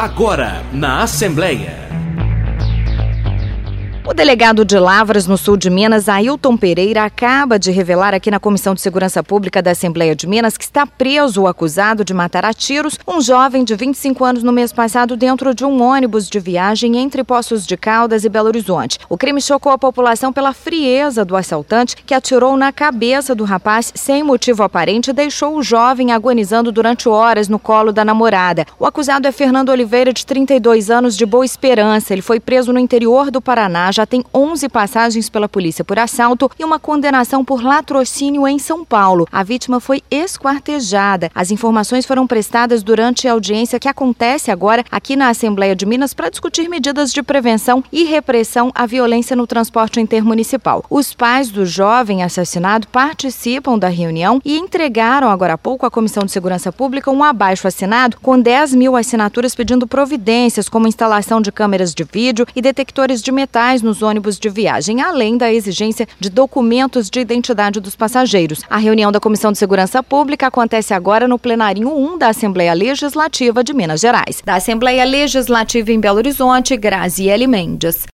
Agora, na Assembleia. O delegado de Lavras, no sul de Minas, Ailton Pereira, acaba de revelar aqui na Comissão de Segurança Pública da Assembleia de Minas que está preso o acusado de matar a tiros um jovem de 25 anos no mês passado dentro de um ônibus de viagem entre Poços de Caldas e Belo Horizonte. O crime chocou a população pela frieza do assaltante, que atirou na cabeça do rapaz sem motivo aparente e deixou o jovem agonizando durante horas no colo da namorada. O acusado é Fernando Oliveira, de 32 anos, de Boa Esperança. Ele foi preso no interior do Paraná, já tem 11 passagens pela polícia por assalto e uma condenação por latrocínio em São Paulo. A vítima foi esquartejada. As informações foram prestadas durante a audiência que acontece agora aqui na Assembleia de Minas para discutir medidas de prevenção e repressão à violência no transporte intermunicipal. Os pais do jovem assassinado participam da reunião e entregaram agora há pouco à Comissão de Segurança Pública um abaixo-assinado com 10 mil assinaturas pedindo providências como instalação de câmeras de vídeo e detectores de metais nos ônibus de viagem, além da exigência de documentos de identidade dos passageiros. A reunião da Comissão de Segurança Pública acontece agora no plenário 1 da Assembleia Legislativa de Minas Gerais. Da Assembleia Legislativa em Belo Horizonte, Graziele Mendes.